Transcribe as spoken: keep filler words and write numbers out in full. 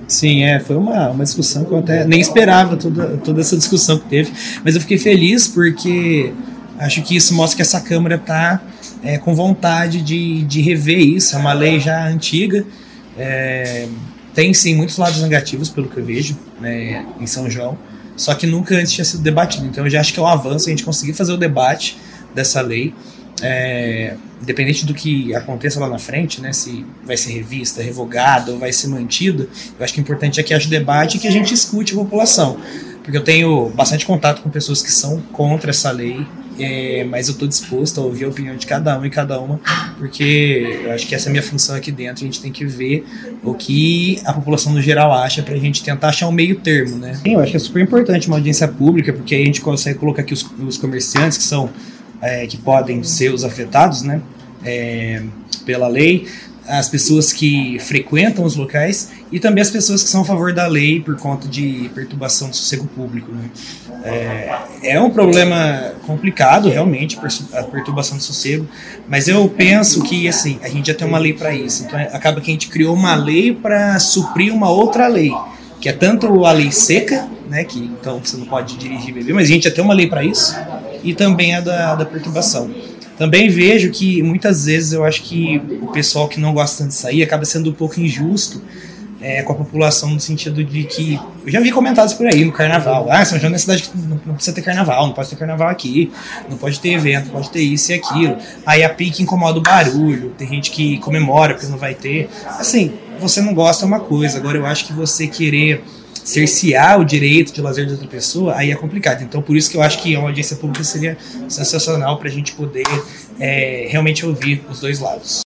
Sim, é, foi uma, uma discussão que eu até nem esperava toda, toda essa discussão que teve, mas eu fiquei feliz porque acho que isso mostra que essa Câmara está é, com vontade de, de rever isso. É uma lei já antiga, é, tem sim muitos lados negativos pelo que eu vejo, né, em São João, só que nunca antes tinha sido debatido, então eu já acho que é um avanço a gente conseguir fazer o debate dessa lei. É, independente do que aconteça lá na frente, né, se vai ser revista, revogada ou vai ser mantida, eu acho que o importante é que haja debate e que a gente escute a população, porque eu tenho bastante contato com pessoas que são contra essa lei, é, mas eu estou disposto a ouvir a opinião de cada um e cada uma, porque eu acho que essa é a minha função aqui dentro. A gente tem que ver o que a população no geral acha para a gente tentar achar um meio termo, né? Eu acho que é super importante uma audiência pública, porque aí a gente consegue colocar aqui os, os comerciantes que são É, que podem ser os afetados, né, é, pela lei, as pessoas que frequentam os locais e também as pessoas que são a favor da lei por conta de perturbação do sossego público, né. É, é um problema complicado, realmente, a perturbação do sossego, mas eu penso que assim, a gente já tem uma lei para isso, então acaba que a gente criou uma lei para suprir uma outra lei, que é tanto a lei seca, né, que então você não pode dirigir e beber, mas a gente já tem uma lei para isso, e também a da, da perturbação. Também vejo que muitas vezes eu acho que o pessoal que não gosta de sair acaba sendo um pouco injusto é, com a população, no sentido de que eu já vi comentários por aí no carnaval, ah, São João é uma cidade que não, não precisa ter carnaval, não pode ter carnaval aqui, não pode ter evento, não pode ter isso e aquilo, aí a pique incomoda o barulho, tem gente que comemora porque não vai ter, assim, você não gosta é uma coisa, agora eu acho que você querer cercear o direito de lazer de outra pessoa, aí é complicado. Então, por isso que eu acho que uma audiência pública seria sensacional para a gente poder é, realmente ouvir os dois lados.